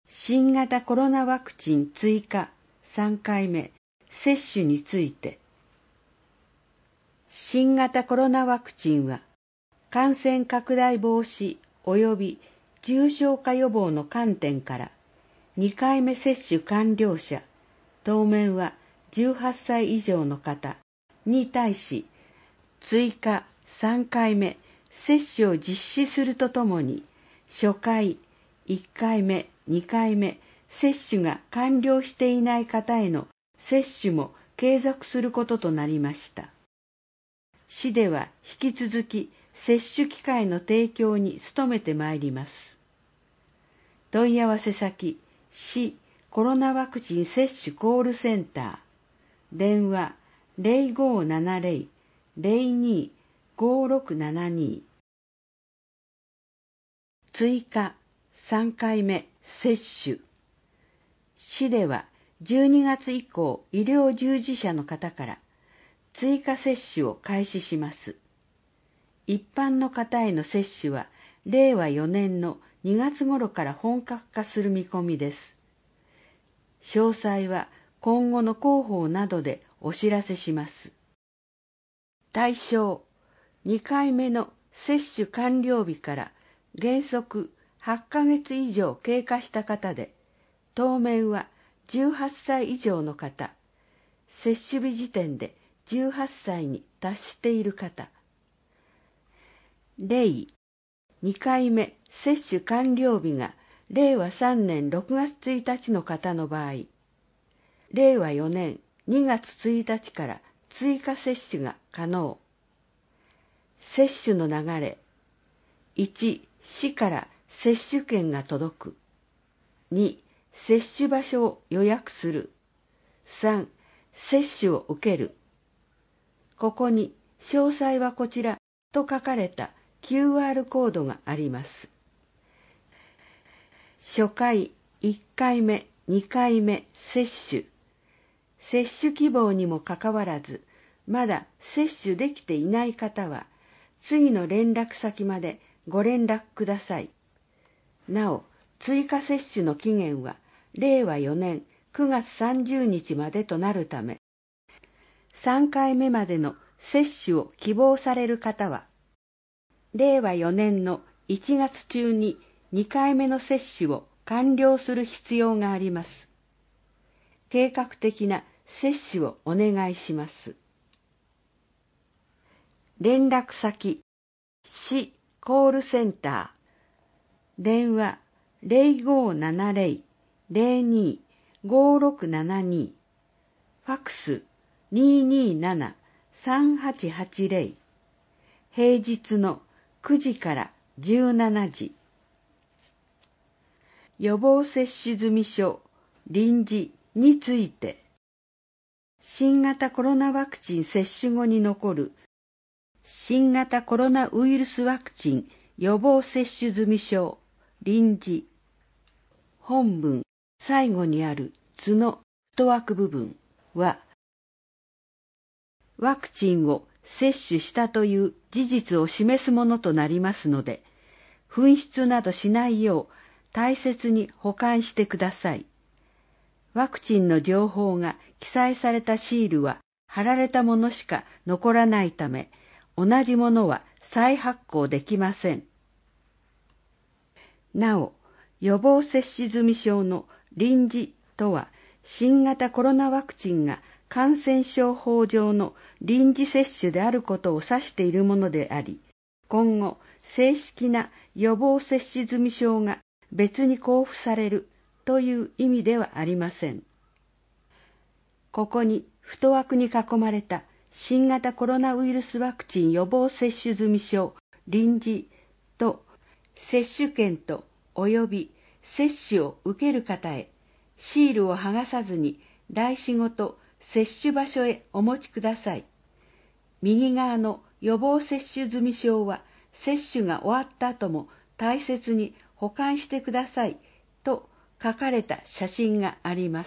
新型コロナワクチン追加3回目接種について、新型コロナワクチンは感染拡大防止及び重症化予防の観点から2回目接種完了者、当面は18歳以上の方に対し、追加3回目接種を実施するとともに、初回、1回目、2回目接種が完了していない方への接種も継続することとなりました。市では引き続き接種機会の提供に努めてまいります。問い合わせ先、市コロナワクチン接種コールセンター、電話 0570-025672。追加3回目接種。市では12月以降、医療従事者の方から追加接種を開始します。一般の方への接種は令和4年の2月頃から本格化する見込みです。詳細は今後の広報などでお知らせします。対象、2回目の接種完了日から原則8ヶ月以上経過した方で、当面は18歳以上の方、接種日時点で18歳に達している方。例、2回目接種完了日が令和3年6月1日の方の場合、令和4年2月1日から追加接種が可能。接種の流れ。1、市から接種券が届く。2、接種場所を予約する。3、接種を受ける。ここに詳細はこちらと書かれた QR コードがあります。初回、1回目、2回目接種。接種希望にもかかわらず、まだ接種できていない方は、次の連絡先までご連絡ください。なお、追加接種の期限は令和4年9月30日までとなるため、3回目までの接種を希望される方は、令和4年の1月中に2回目の接種を完了する必要があります。計画的な接種をお願いします。連絡先、市コールセンター、電話 0570-025672、ファクス 227-3880、平日の9時から17時。予防接種済証臨時について、新型コロナワクチン接種後に残る新型コロナウイルスワクチン予防接種済証臨時。本文最後にある図の太枠部分は、ワクチンを接種したという事実を示すものとなりますので、紛失などしないよう大切に保管してください。ワクチンの情報が記載されたシールは貼られたものしか残らないため、同じものは再発行できません。なお、予防接種済証の臨時とは、新型コロナワクチンが感染症法上の臨時接種であることを指しているものであり、今後正式な予防接種済証が別に交付されるという意味ではありません。ここに太枠に囲まれた新型コロナウイルスワクチン予防接種済証臨時と接種券とおよび接種を受ける方へシールを剥がさずに台紙ごと接種場所へお持ちください。右側の予防接種済証は接種が終わった後も大切に保管してくださいと書かれた写真があります。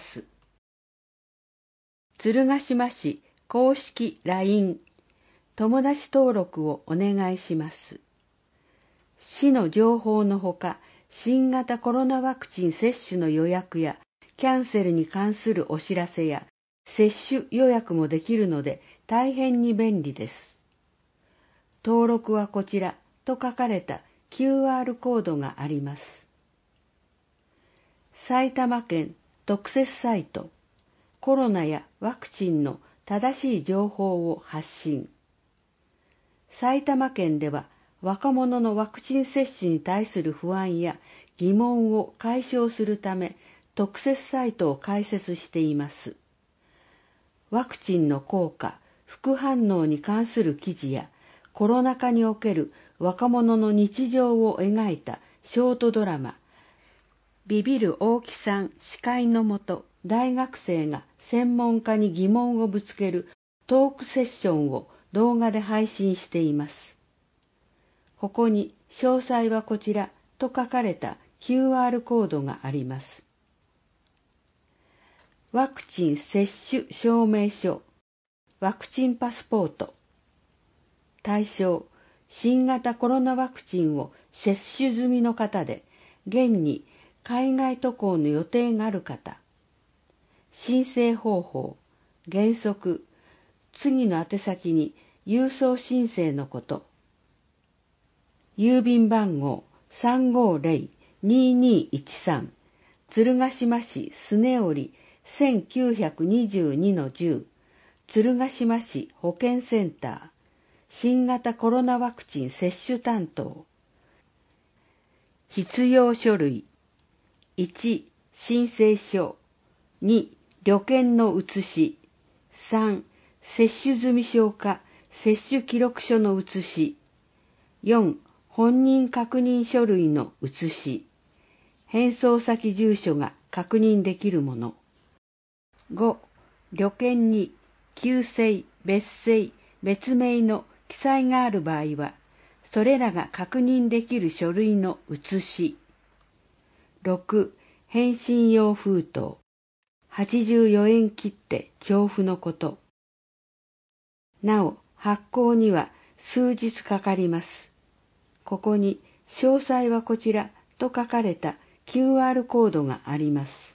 鶴ヶ島市公式 LINE 友達登録をお願いします。市の情報のほか、 新型コロナワクチン接種の予約やキャンセルに関するお知らせや接種予約もできるので大変に便利です。登録はこちらと書かれた QR コードがあります。埼玉県特設サイト、コロナやワクチンの正しい情報を発信。埼玉県では若者のワクチン接種に対する不安や疑問を解消するため特設サイトを開設しています。ワクチンの効果、副反応に関する記事やコロナ禍における若者の日常を描いたショートドラマ、ビビる大木さん司会のもと、大学生が専門家に疑問をぶつけるトークセッションを動画で配信しています。ここに詳細はこちらと書かれた QR コードがあります。ワクチン接種証明書、ワクチンパスポート。対象、新型コロナワクチンを接種済みの方で、現に海外渡航の予定がある方。申請方法、原則、次の宛先に郵送申請のこと。郵便番号 350-2213 鶴ヶ島市スネ折 1922-10 鶴ヶ島市保健センター新型コロナワクチン接種担当。必要書類。1、申請書。2、旅券の写し。3、接種済証か接種記録書の写し。4、本人確認書類の写し。返送先住所が確認できるもの。5、旅券に旧姓、別姓、別名の記載がある場合は、それらが確認できる書類の写し。6、返信用封筒。84円切手徴付のこと。なお、発行には数日かかります。ここに詳細はこちらと書かれた QR コードがあります。